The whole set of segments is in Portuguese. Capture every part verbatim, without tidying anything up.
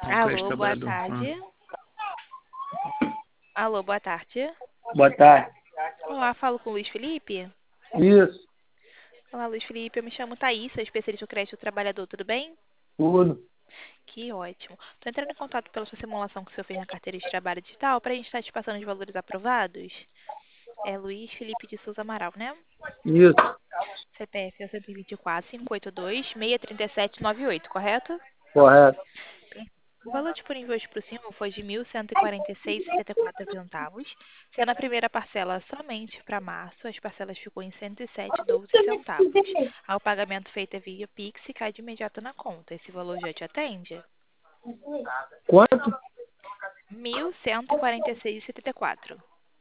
Complexo Alô, boa Trabalhador. Ah. tarde. Alô, boa tarde. Boa tarde. Olá, falo com o Luiz Felipe. Isso, Olá, Luiz Felipe, eu me chamo Thaís, sou especialista do crédito trabalhador, tudo bem? tudo. Que ótimo. Estou entrando em contato pela sua simulação que o senhor fez na carteira de trabalho digital para a gente estar te passando os valores aprovados. É Luiz Felipe de Souza Amaral, né? Isso, C P F é o cento e vinte e quatro, cinco oito dois, seis três sete nove oito, correto? correto. O valor disponível hoje para o senhor foi de mil cento e quarenta e seis vírgula setenta e quatro centavos, sendo a primeira parcela somente para março, as parcelas ficou em cento e sete vírgula doze centavos. Ao pagamento feito via Pix, cai de imediato na conta. Esse valor já te atende? Quanto? mil cento e quarenta e seis vírgula setenta e quatro.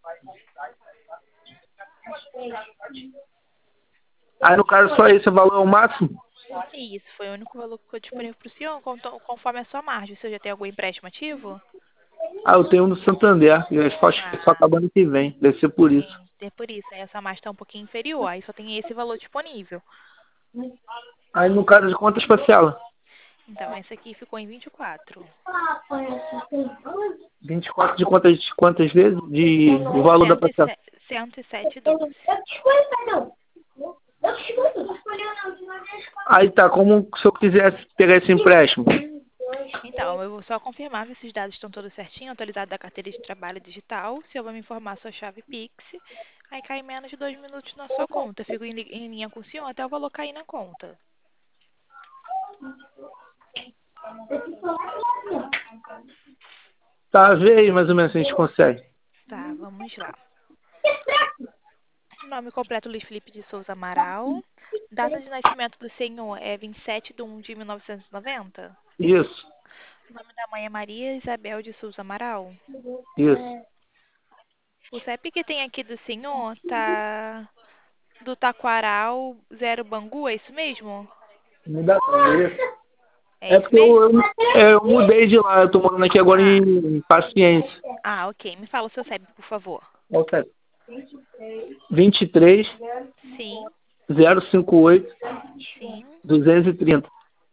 Aí no caso só esse valor é o máximo? Isso, foi o único valor que ficou disponível para o senhor, conto- conforme a sua margem. O senhor já tem algum empréstimo ativo? Ah, eu tenho um no Santander. E só, só Ah, acabando que vem. Deve ser por isso. é por isso. Aí essa margem está um pouquinho inferior, aí só tem esse valor disponível. Aí no caso de quantas parcelas? Então, esse aqui ficou em vinte e quatro. vinte e quatro de quantas, quantas vezes? De, o valor da parcela. cento e sete vírgula doze. Aí tá, como se eu quisesse pegar esse empréstimo? Então, eu vou só confirmar se esses dados estão todos certinhos, atualizado da carteira de trabalho digital. Se eu vou me informar sua chave Pix, aí cai em menos de dois minutos na sua conta. Eu fico em, li- em linha com o senhor até o valor cair na conta. Tá, vê aí mais ou menos se a gente consegue. Tá, vamos lá. Nome completo, Luiz Felipe de Souza Amaral. Data de nascimento do senhor é vinte e sete de um de mil novecentos e noventa. Isso, O nome da mãe é Maria Isabel de Souza Amaral. isso. O C E P que tem aqui do senhor tá do Taquaral Zero Bangu, é isso mesmo? Muda isso. É É isso porque eu, mesmo? eu, é, eu mudei de lá, eu tô morando aqui agora Ah, em Paciência. ah, ok. Me fala o seu C E P, por favor. Ok. vinte e três, Sim, zero cinquenta e oito, sim. duzentos e trinta.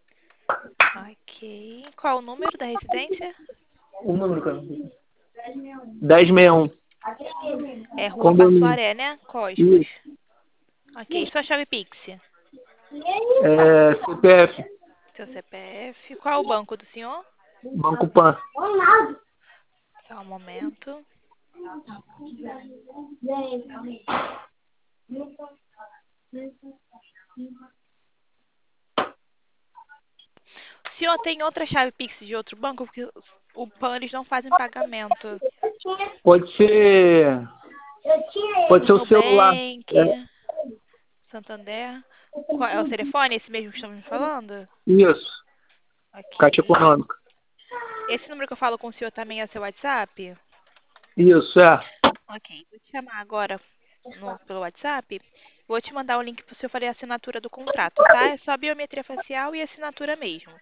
Ok. Qual o número da residência? O número, cara. dez sessenta e um. É Rua Condomínio. Passuaré, né? Cosmos. Isso. Ok. Sua chave Pix? É, C P F. Seu C P F. Qual o banco do senhor? Banco Pan. Só um momento. O senhor tem outra chave Pix de outro banco? Porque o Pan, eles não fazem pagamento. Pode ser. Pode ser o celular. Nubank, É, Santander. Qual é o telefone? Esse mesmo que estamos me falando? isso. Caixa Ok. econômica. Esse número que eu falo com o senhor também é seu WhatsApp? Isso, é. Ok. Vou te chamar agora no, pelo WhatsApp. Vou te mandar o link para o senhor fazer a assinatura do contrato, tá? É só biometria facial e assinatura mesmo.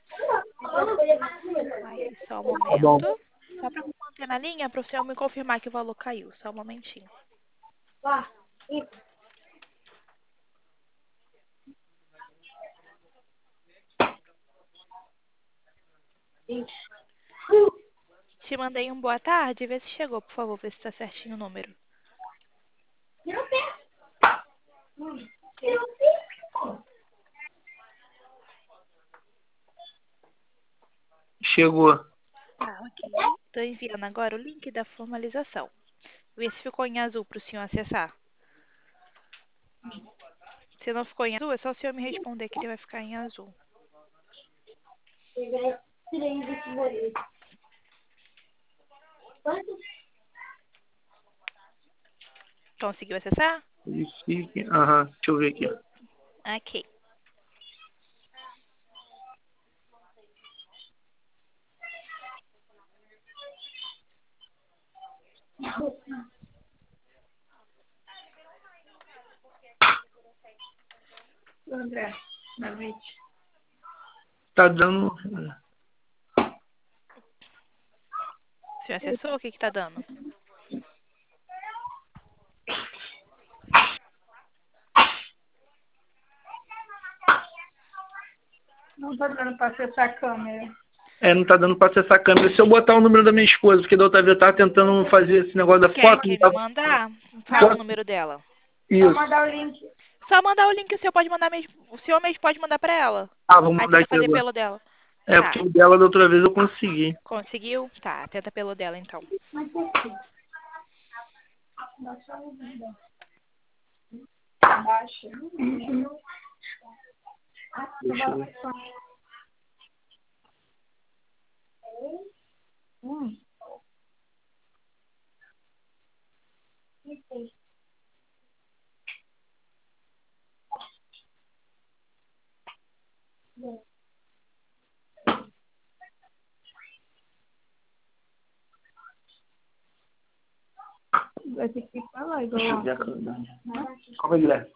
Aí, só um Tá bom. momento. Só para manter na linha, para o senhor me confirmar que o valor caiu. Só um momentinho. Te mandei um boa tarde. Vê se chegou, por favor. Vê se está certinho o número. Chegou. Tá, ok. Estou enviando agora o link da formalização. Vê se ficou em azul para o senhor acessar. Se não ficou em azul, é só o senhor me responder que ele vai ficar em azul. Conseguiu acessar? Verifique. Aham, deixa eu ver aqui. Ok. André, David. Tá dando. O senhor acessou? O que que tá dando? Não tá dando pra acessar a câmera. É, não tá dando pra acessar a câmera. Se eu botar o número da minha esposa, porque da outra vez eu tava tentando fazer esse negócio da Quer, foto, não quer me tava... mandar? Fala o número dela. Isso. Mandar o link. Só mandar o link, o senhor pode mandar mesmo. O senhor mesmo pode mandar pra ela. Ah, vou Aí mandar tenta aqui fazer agora. pelo dela. É, Tá. porque o dela da outra vez eu consegui. Conseguiu? Tá, tenta pelo dela então. Baixa. Deixa eu ver. Hum. Vai ter que falar igual. Deixa eu ver a câmera. Calma aí, Guilherme.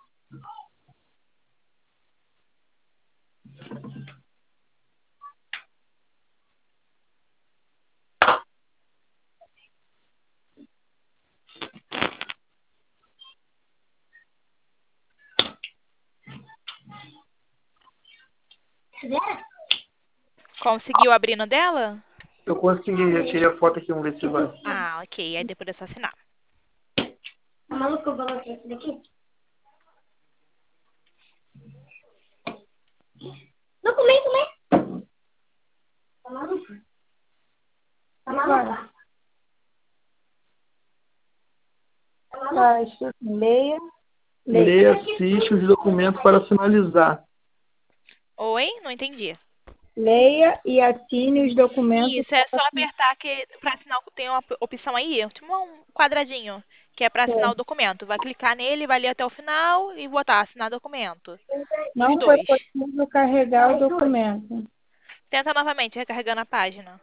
Conseguiu abrir no dela? Eu consegui, já tirei a foto aqui, vamos ver se vai. Ah, ok. Aí depois é só assinar. Tá maluco eu coloquei esse daqui? Documento, né? Tá maluco? Tá maluco? Tá escrito leia. Leia, assiste os documentos para finalizar. Oi? Não entendi. Leia e assine os documentos. Isso, é só apertar que para assinar, tem uma opção aí, tipo um quadradinho, que é para assinar o documento. Vai clicar nele, vai ler até o final e botar assinar documento. Não Os foi dois. possível carregar o documento. Tenta novamente, recarregando a página.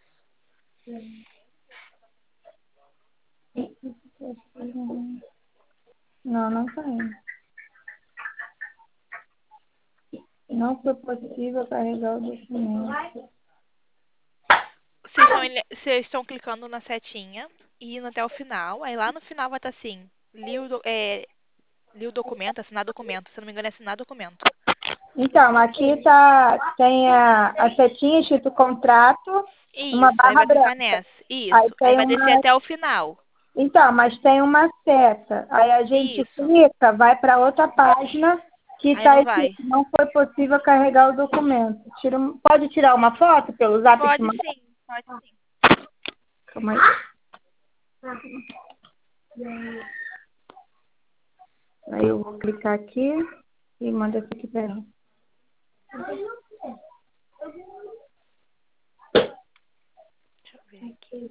Não, não tá indo. Não foi possível carregar o documento. Vocês estão, ele- vocês estão clicando na setinha e indo até o final. Aí lá no final vai estar assim, li o, do- é, li o documento, assinar documento. Se eu não me engano é assinar documento. Então, aqui tá, tem a, a setinha escrito contrato, uma Isso, aí barra vai clicar branca. nessa. Aí Isso, aí tem vai descer uma. até o final. Então, mas tem uma seta. Aí a gente Isso, clica, vai para outra página que aí está não escrito, vai. não foi possível carregar o documento. Tira, um- pode tirar uma foto pelo zap que Pode manda? sim, pode sim. Calma aí. Aí eu vou clicar aqui e manda essa aqui para ela. Deixa eu ver aqui.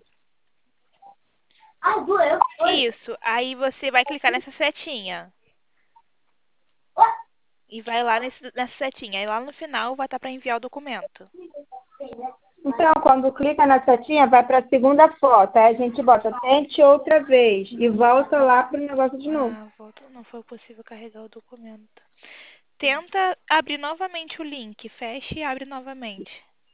Isso, aí você vai clicar nessa setinha. E vai lá nesse, nessa setinha. Aí lá no final vai estar para enviar o documento. Então, quando clica na setinha, vai para a segunda foto. Aí a gente bota tente outra vez e volta lá para o negócio de novo. Ah, voltou. Não foi possível carregar o documento. Tenta abrir novamente o link. Fecha e abre novamente.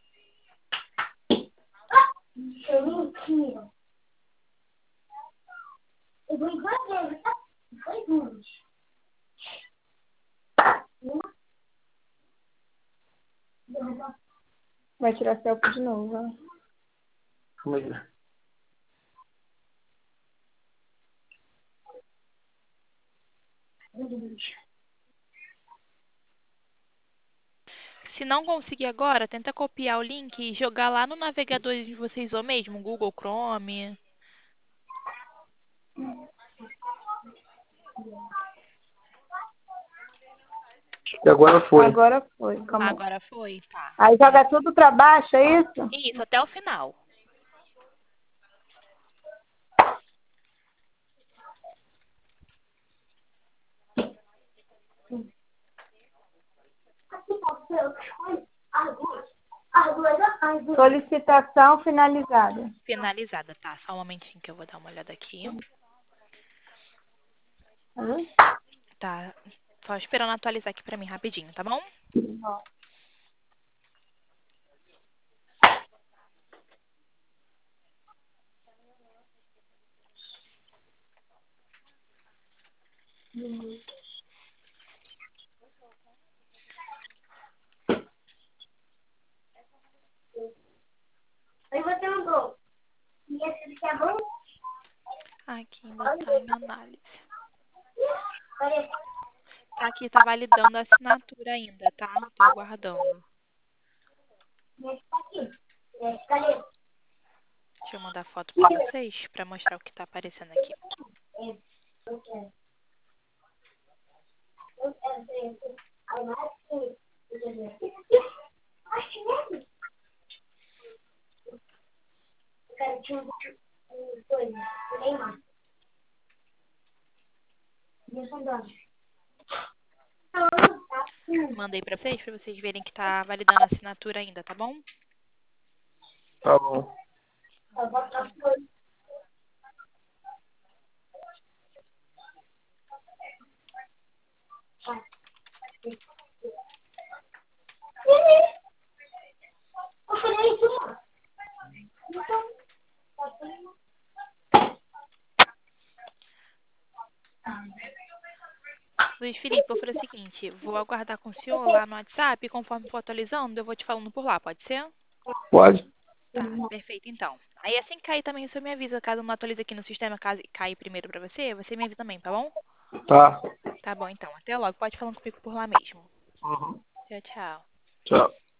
Vai tirar selfie de novo. Ó. Calma aí. Se não conseguir agora, tenta copiar o link e jogar lá no navegador de vocês ou mesmo, Google Chrome. E agora foi. Agora foi. Calma aí. Agora foi? Tá. Aí joga tudo para baixo, é isso? Isso, até o final. Solicitação finalizada. Finalizada, tá? Só um momentinho que eu vou dar uma olhada aqui. Hã? Tá. Só esperando atualizar aqui pra mim rapidinho, tá bom? Aqui ainda tá em análise. Tá aqui, tá validando a assinatura ainda, tá? Tô aguardando. Deixa eu mandar foto pra vocês, pra mostrar o que tá aparecendo aqui. Mandei pra vocês, pra vocês verem que tá validando a assinatura ainda, tá bom? Tá bom. Luiz Felipe, vou fazer o seguinte, vou aguardar com o senhor lá no WhatsApp, e conforme for atualizando, eu vou te falando por lá, pode ser? Pode? Tá, perfeito, então. Aí assim que cair também, o senhor me avisa, caso não atualize aqui no sistema, caso caia primeiro pra você, você me avisa também, tá bom? Tá. Tá bom, então. Até logo, pode falar comigo por lá mesmo. Uhum. Tchau, tchau. Tchau.